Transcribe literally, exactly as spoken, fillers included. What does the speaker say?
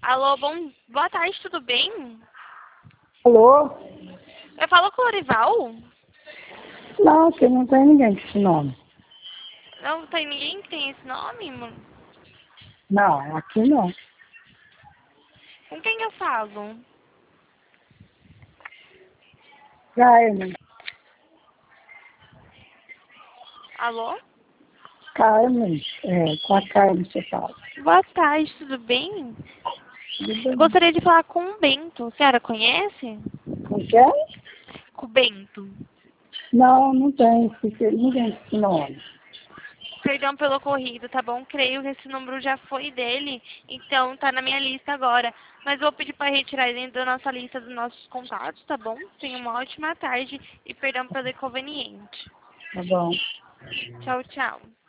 Alô, bom, boa tarde, tudo bem? Alô? Eu falo com o Lorival? Não, aqui não tem ninguém com esse nome. Não tem ninguém que tem esse nome, mano? Não, aqui não. Com quem eu falo? Carmen. Alô? Carmen. É, com a Carmen você fala. Boa tarde, tudo bem? Tudo Eu bem? gostaria de falar com o Bento. A senhora conhece? Com quem? Com o Bento. Não, não tem. Porque ninguém com esse nome. Perdão pelo ocorrido, tá bom? Creio que esse número já foi dele, então tá na minha lista agora. Mas vou pedir para retirar ele da nossa lista dos nossos contatos, tá bom? Tenha uma ótima tarde e perdão pelo inconveniente. Tá bom. Tchau, tchau.